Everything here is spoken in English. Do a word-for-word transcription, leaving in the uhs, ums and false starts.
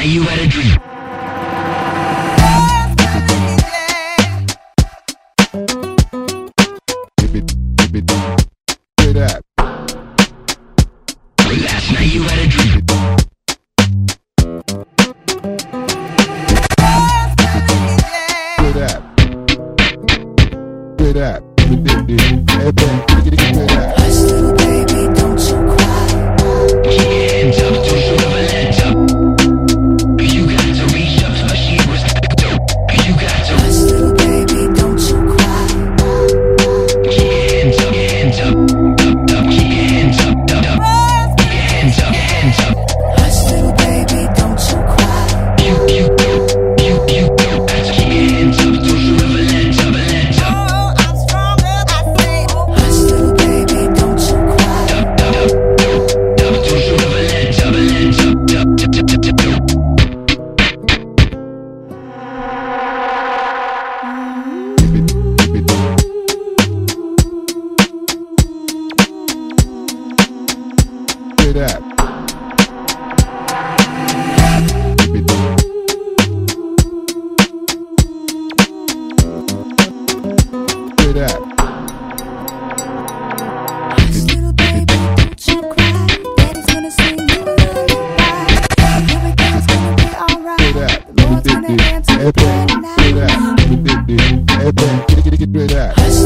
night you had a dream. Last night you had a dream. Hush, little baby, don't you cry. Keep your hands up, don't you ever let up. You got to reach up, touch your respect. You got to Hush, little baby, don't you cry. keep your hands up, your hands up, up, up. Keep your hands up, up, up. Keep your hands up, your hands up. Hush, little baby, don't you cry. Pew, pew, pew, pew, pew, pew. Keep your hands up, don't you ever let up, let up. Hush, little baby, don't you cry. Up, up, up, up, up. Don't you ever let up, let up, up, up, up, up, up. Hush, little baby, don't you cry. Daddy's gonna sing you a lullaby. Everything's gonna be alright. The Lord's gonna answer your prayer tonight. Hush,